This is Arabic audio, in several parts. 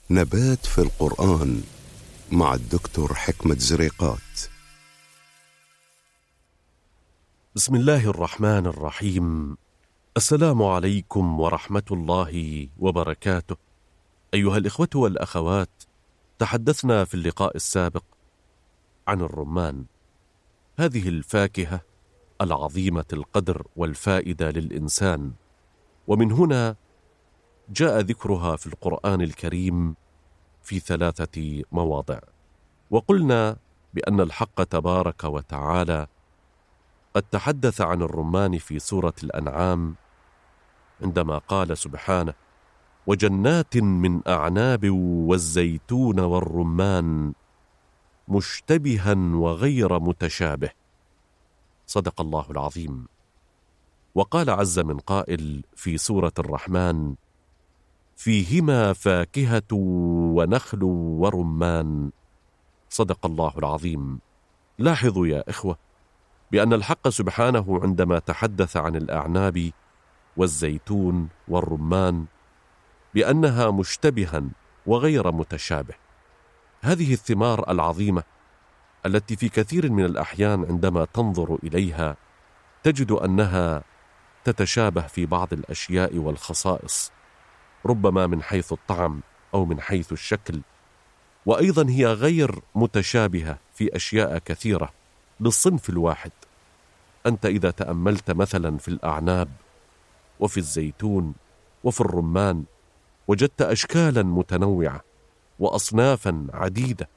نبات في القرآن مع الدكتور حكمة زريقات. بسم الله الرحمن الرحيم. السلام عليكم ورحمة الله وبركاته. أيها الإخوة والأخوات، تحدثنا في اللقاء السابق عن الرمان، هذه الفاكهة العظيمة القدر والفائدة للإنسان، ومن هنا جاء ذكرها في القرآن الكريم في 3 مواضع. وقلنا بأن الحق تبارك وتعالى قد تحدث عن الرمان في سورة الأنعام عندما قال سبحانه: وجنات من أعناب والزيتون والرمان مشتبها وغير متشابه. صدق الله العظيم. وقال عز من قائل في سورة الرحمن: فيهما فاكهة ونخل ورمان. صدق الله العظيم. لاحظوا يا إخوة بأن الحق سبحانه عندما تحدث عن الأعناب والزيتون والرمان بأنها مشتبها وغير متشابه، هذه الثمار العظيمة التي في كثير من الأحيان عندما تنظر إليها تجد أنها تتشابه في بعض الأشياء والخصائص، ربما من حيث الطعم أو من حيث الشكل، وأيضا هي غير متشابهة في أشياء كثيرة للصنف الواحد. أنت إذا تأملت مثلا في الأعناب وفي الزيتون وفي الرمان وجدت أشكالا متنوعة وأصنافا عديدة،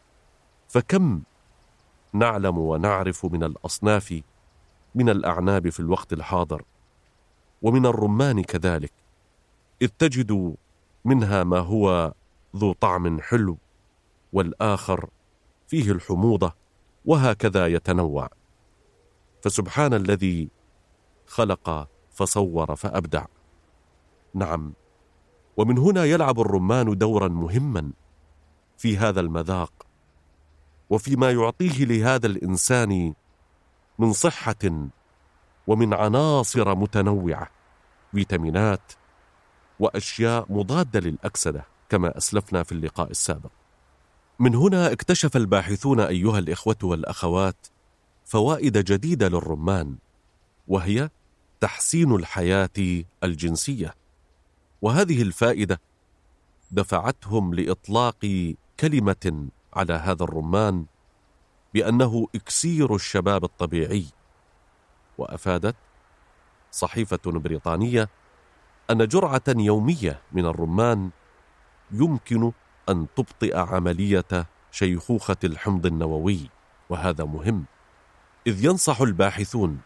فكم نعلم ونعرف من الأصناف من الأعناب في الوقت الحاضر، ومن الرمان كذلك، إذ تجد منها ما هو ذو طعم حلو والآخر فيه الحموضة، وهكذا يتنوع. فسبحان الذي خلق فصور فأبدع. نعم، ومن هنا يلعب الرمان دورا مهما في هذا المذاق وفيما يعطيه لهذا الإنسان من صحة ومن عناصر متنوعة، فيتامينات وأشياء مضادة للأكسدة كما أسلفنا في اللقاء السابق. من هنا اكتشف الباحثون أيها الإخوة والأخوات فوائد جديدة للرمان، وهي تحسين الحياة الجنسية، وهذه الفائدة دفعتهم لإطلاق كلمة على هذا الرمان بأنه إكسير الشباب الطبيعي. وأفادت صحيفة بريطانية أن جرعة يومية من الرمان يمكن أن تبطئ عملية شيخوخة الحمض النووي، وهذا مهم، إذ ينصح الباحثون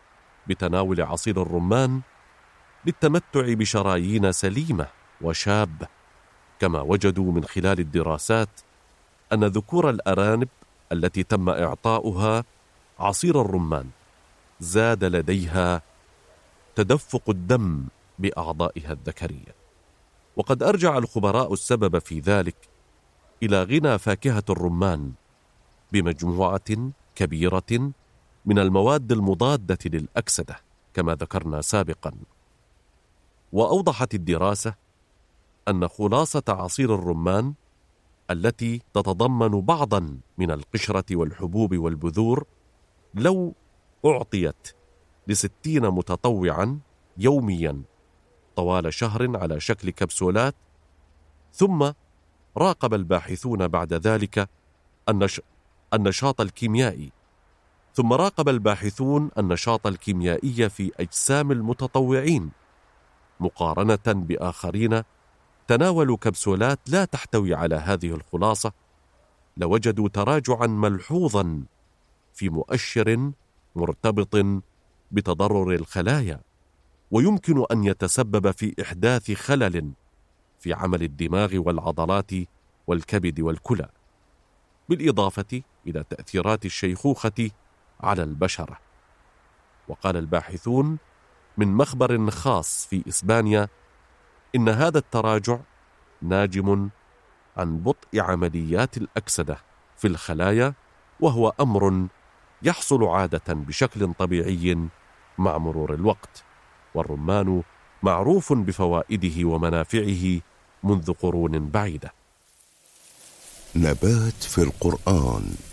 بتناول عصير الرمان للتمتع بشرايين سليمة وشابة، كما وجدوا من خلال الدراسات أن ذكور الأرانب التي تم إعطاؤها عصير الرمان زاد لديها تدفق الدم بأعضائها الذكرية. وقد أرجع الخبراء السبب في ذلك إلى غنى فاكهة الرمان بمجموعة كبيرة من المواد المضادة للأكسدة كما ذكرنا سابقا. وأوضحت الدراسة أن خلاصة عصير الرمان التي تتضمن بعضا من القشرة والحبوب والبذور لو أعطيت ل60 متطوعا يوميا طوال شهر على شكل كبسولات، ثم راقب الباحثون بعد ذلك النشاط الكيميائي، ثم راقب الباحثون النشاط الكيميائي في أجسام المتطوعين مقارنة بآخرين تناولوا كبسولات لا تحتوي على هذه الخلاصة، لوجدوا تراجعا ملحوظا في مؤشر مرتبط بتضرر الخلايا، ويمكن أن يتسبب في إحداث خلل في عمل الدماغ والعضلات والكبد والكلى، بالإضافة إلى تأثيرات الشيخوخة على البشرة. وقال الباحثون من مخبر خاص في إسبانيا إن هذا التراجع ناجم عن بطء عمليات الأكسدة في الخلايا، وهو أمر يحصل عادة بشكل طبيعي مع مرور الوقت. والرمان معروف بفوائده ومنافعه منذ قرون بعيدة. نبات في القرآن.